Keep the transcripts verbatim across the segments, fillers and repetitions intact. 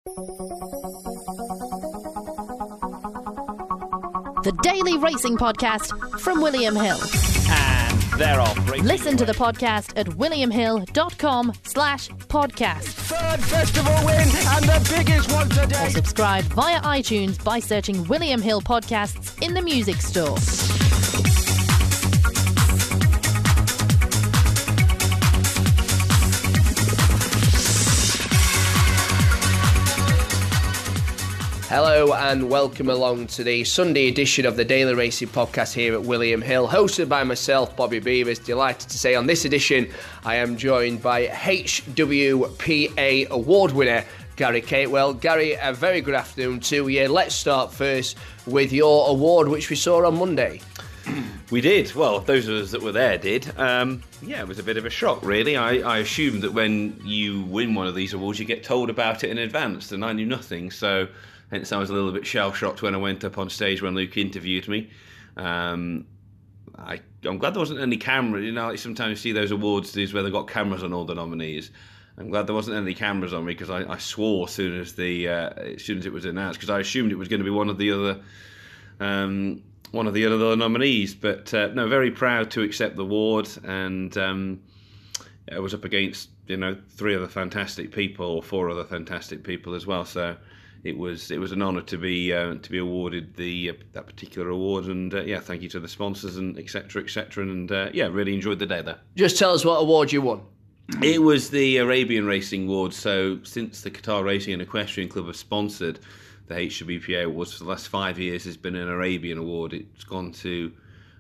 The Daily Racing Podcast from William Hill. And they're off. Listen to the podcast at williamhill.com slash podcast. Third festival win and the biggest one today. Or subscribe via iTunes by searching William Hill Podcasts in the music store. Hello and welcome along to the Sunday edition of the Daily Racing Podcast here at William Hill, hosted by myself, Bobby Beavers. Delighted to say on this edition I am joined by H W P A award winner Gary Catewell. Gary, a very good afternoon to you. Let's start first with your award, which we saw on Monday. We did. Well, those of us that were there did. Um, yeah, it was a bit of a shock, really. I, I assumed that when you win one of these awards, you get told about it in advance, and I knew nothing, so hence I was a little bit shell-shocked when I went up on stage when Luke interviewed me. Um, I, I'm glad there wasn't any camera. You know, like sometimes you see those awards where they've got cameras on all the nominees. I'm glad there wasn't any cameras on me because I, I swore as soon as the uh, as soon as it was announced, because I assumed it was going to be one of the other um, one of the other nominees. But uh, no, very proud to accept the award, and um, I was up against you know three other fantastic people, or four other fantastic people as well. So it was it was an honour to be uh, to be awarded the uh, that particular award, and uh, yeah, thank you to the sponsors and et cetera, et cetera, and uh, yeah, really enjoyed the day there. Just tell us what award you won. It was the Arabian Racing Award. So since the Qatar Racing and Equestrian Club have sponsored the H W P A Awards for the last five years, has been an Arabian Award. It's gone to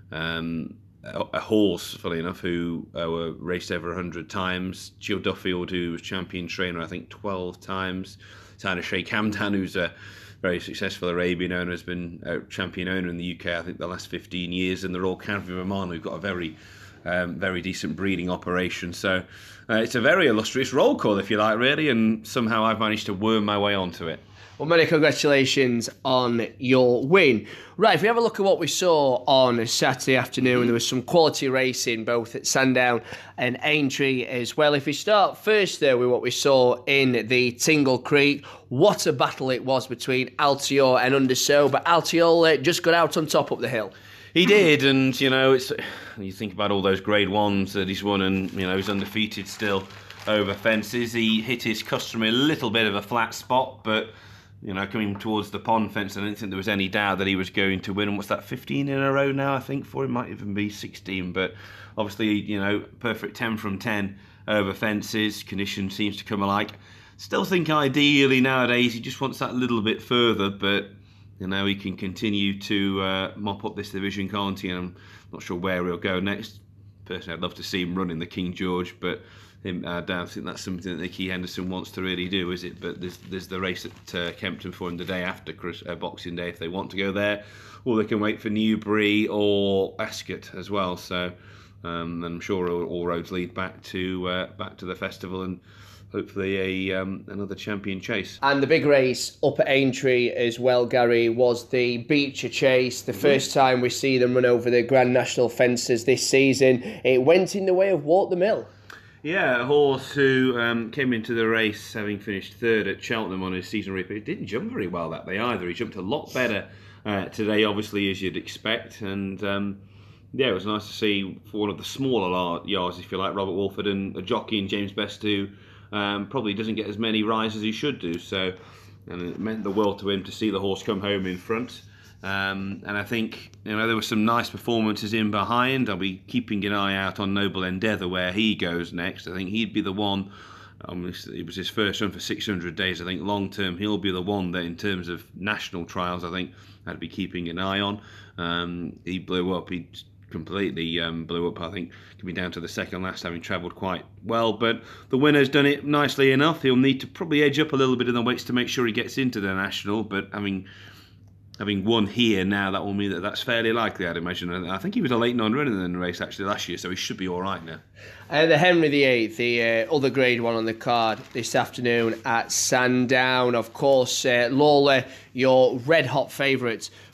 um, a, a horse, funny enough, who uh, were raced over one hundred times. Gio Duffield, who was champion trainer, I think, twelve times. Tana Sheikh Hamdan, who's a very successful Arabian owner, has been a champion owner in the U K, I think, the last fifteen years. And the Royal Cavalry of Oman, who've got a very Um, very decent breeding operation. So uh, it's a very illustrious roll call, if you like, really, and somehow I've managed to worm my way onto it. Well, many congratulations on your win. Right, if we have a look at what we saw on Saturday afternoon, there was some quality racing both at Sandown and Aintree as well. If we start first, though, with what we saw in the Tingle Creek, what a battle it was between Altior and Undersow, but Altior uh, just got out on top up the hill. He did, and, you know, it's you think about all those grade ones that he's won, and, you know, he's undefeated still over fences. He hit his customary little bit of a flat spot, but, you know, coming towards the pond fence, I didn't think there was any doubt that he was going to win. And what's that, fifteen in a row now, I think, for him? Might even be sixteen, but obviously, you know, perfect ten from ten over fences. Condition seems to come alike. Still think ideally nowadays he just wants that little bit further, but you know, he can continue to uh, mop up this division, can't he? And I'm not sure where he'll go next. Personally, I'd love to see him running the King George, but him, I don't think that's something that Nicky Henderson wants to really do, is it? But there's there's the race at uh, Kempton for him the day after Chris, uh, Boxing Day if they want to go there, or they can wait for Newbury or Ascot as well. So um, I'm sure all, all roads lead back to uh, back to the festival and hopefully a um, another champion chase. And the big race up at Aintree as well, Gary, was the Beecher Chase. The first time we see them run over the Grand National fences this season. It went in the way of Walk the Mill. Yeah, a horse who um, came into the race having finished third at Cheltenham on his season repeat. Didn't jump very well that day either. He jumped a lot better uh, today, obviously, as you'd expect. And um, yeah, it was nice to see for one of the smaller yards, if you like, Robert Wolford and a jockey and James Best, who Um, probably doesn't get as many rides as he should do, so and it meant the world to him to see the horse come home in front. Um, and I think you know there were some nice performances in behind. I'll be keeping an eye out on Noble Endeavour where he goes next. I think he'd be the one. Um, it was his first run for six hundred days. I think long term he'll be the one that, in terms of national trials, I think I'd be keeping an eye on. Um, he blew up. He completely um, blew up, I think, coming down to the second last, having travelled quite well. But the winner's done it nicely enough. He'll need to probably edge up a little bit in the weights to make sure he gets into the national. But having having won here now, that will mean that that's fairly likely, I'd imagine. And I think he was a late non-runner in the race actually last year, so he should be all right now. Uh, the Henry the Eighth, the uh, other grade one on the card this afternoon at Sandown. Of course, uh, Lawler, your red-hot favourite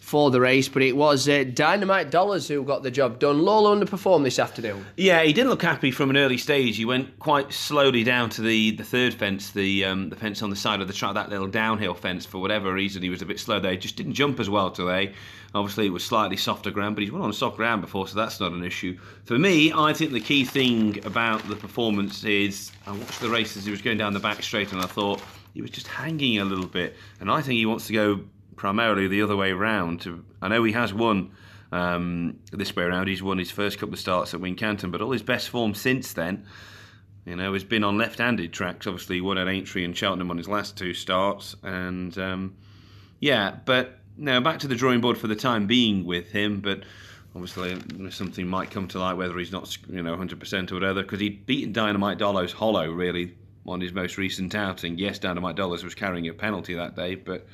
for the race, but it was uh, Dynamite Dollars who got the job done. Lawler underperformed this afternoon. Yeah, he didn't look happy from an early stage. He went quite slowly down to the, the third fence, the um, the fence on the side of the track, that little downhill fence. For whatever reason, he was a bit slow there. He just didn't jump as well today. Obviously, it was slightly softer ground, but he's won on soft ground before, so that's not an issue. For me, I think the key thing about the performance is I watched the race as he was going down the back straight, and I thought he was just hanging a little bit. And I think he wants to go primarily the other way round. To, I know he has won um, this way around. He's won his first couple of starts at Wincanton, but all his best form since then, you know, has been on left-handed tracks. Obviously, he won at Aintree and Cheltenham on his last two starts, and um, yeah. But now back to the drawing board for the time being with him. But obviously, something might come to light whether he's not, you know, one hundred percent or whatever, because he'd beaten Dynamite Dollars hollow really on his most recent outing. Yes, Dynamite Dollars was carrying a penalty that day, but.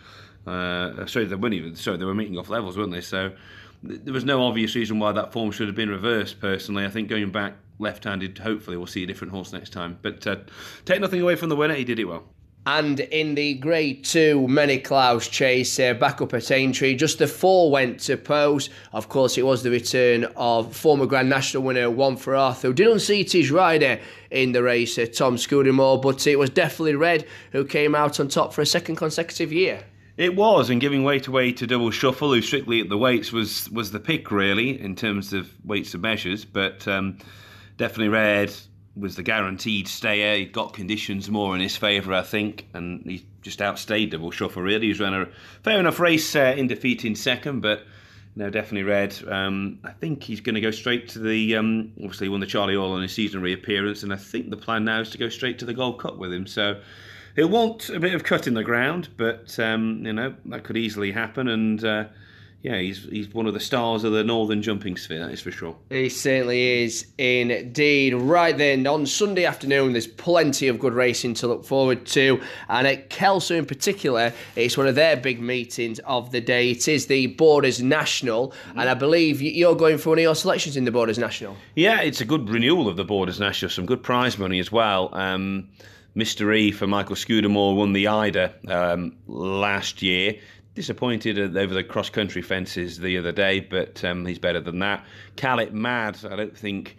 Uh, sorry, they weren't even. Sorry, they were meeting off levels, weren't they? So th- there was no obvious reason why that form should have been reversed. Personally, I think going back left-handed, hopefully we'll see a different horse next time. But uh, take nothing away from the winner, he did it well. And in the Grade two Many Clouds chase, uh, back up at Aintree, just the four went to pose. Of course, it was the return of former Grand National winner One for Arthur, who did unseat his rider in the race, uh, Tom Scudamore, but it was definitely Red who came out on top for a second consecutive year. It was, and giving weight away to Double Shuffle, who strictly at the weights was was the pick, really, in terms of weights and measures. But um, definitely Red was the guaranteed stayer. He'd got conditions more in his favour, I think, and he just outstayed Double Shuffle, really. He's run a fair enough race uh, in defeat in second, but no, definitely Red. Um, I think he's going to go straight to the... Um, obviously, he won the Charlie Hall on his season reappearance, and I think the plan now is to go straight to the Gold Cup with him. So he'll want a bit of cut in the ground, but um, you know, that could easily happen. And uh, yeah, he's he's one of the stars of the Northern Jumping Sphere, that is for sure. He certainly is indeed. Right then, on Sunday afternoon, there's plenty of good racing to look forward to. And at Kelso in particular, it's one of their big meetings of the day. It is the Borders National. Mm-hmm. And I believe you're going for one of your selections in the Borders National. Yeah, it's a good renewal of the Borders National. Some good prize money as well. Um, Mister E for Michael Scudamore won the Ida um, last year. Disappointed over the cross-country fences the other day, but um, he's better than that. Calip Mad, I don't think,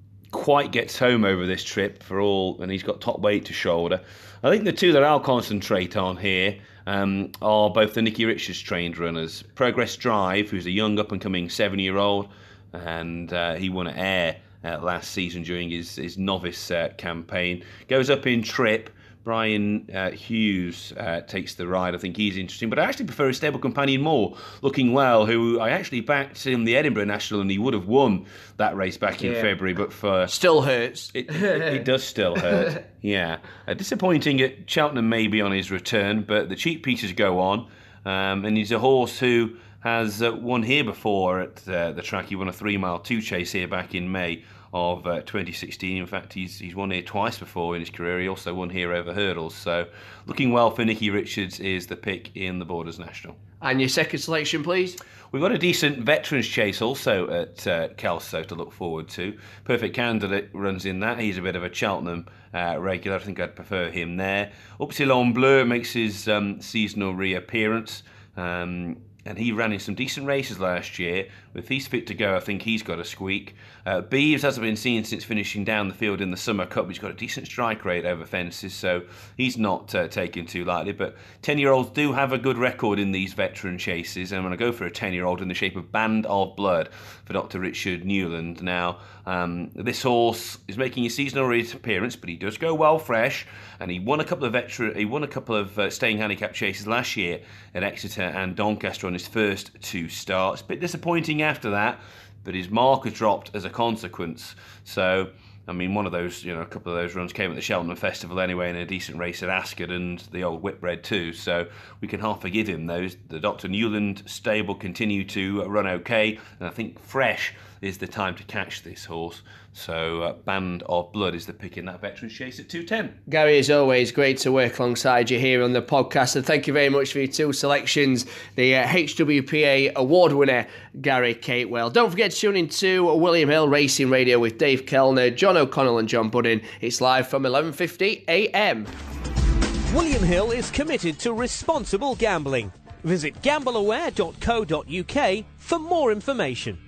quite gets home over this trip for all, and he's got top weight to shoulder. I think the two that I'll concentrate on here um, are both the Nicky Richards trained runners. Progress Drive, who's a young up-and-coming seven-year-old, and uh, he won at Ayr Uh, last season during his, his novice uh, campaign. Goes up in trip. Brian uh, Hughes uh, takes the ride. I think he's interesting, but I actually prefer his stable companion more, Looking Well, who I actually backed in the Edinburgh National, and he would have won that race back in yeah. February, but for... Still hurts. It, it, it does still hurt, yeah. Uh, disappointing at Cheltenham maybe on his return, but the cheap pieces go on, um, and he's a horse who has uh, won here before at uh, the track. He won a three-mile two chase here back in May of uh, twenty sixteen. In fact, he's he's won here twice before in his career. He also won here over hurdles. So, Looking Well for Nicky Richards is the pick in the Borders National. And your second selection, please? We've got a decent veterans chase also at uh, Kelso to look forward to. Perfect Candidate runs in that. He's a bit of a Cheltenham uh, regular. I think I'd prefer him there. Upsilon Bleu makes his um, seasonal reappearance. Um, And he ran in some decent races last year. If he's fit to go, I think he's got a squeak. Uh, Beeves hasn't been seen since finishing down the field in the Summer Cup. He's got a decent strike rate over fences, so he's not uh, taken too lightly. But ten-year-olds do have a good record in these veteran chases. And I'm going to go for a ten-year-old in the shape of Band of Blood for Doctor Richard Newland. Now, um, this horse is making his seasonal reappearance, but he does go well fresh. And he won a couple of veteran, he won a couple of uh, staying handicap chases last year at Exeter and Doncaster on his first two starts. Bit disappointing after that, but his mark has dropped as a consequence. So, I mean, one of those, you know, a couple of those runs came at the Cheltenham Festival anyway, in a decent race at Ascot and the old Whitbread too. So we can half forgive him those. The Doctor Newland stable continue to run okay, and I think fresh is the time to catch this horse. So uh, Band of Blood is the pick in that veteran chase at two ten. Gary, as always, great to work alongside you here on the podcast, and thank you very much for your two selections. The uh, H W P A award winner, Gary Catewell. Don't forget to tune in to William Hill Racing Radio with Dave Kellner, John O'Connell and John Buddin. It's live from eleven fifty a m. William Hill is committed to responsible gambling. Visit gamble aware dot co dot uk for more information.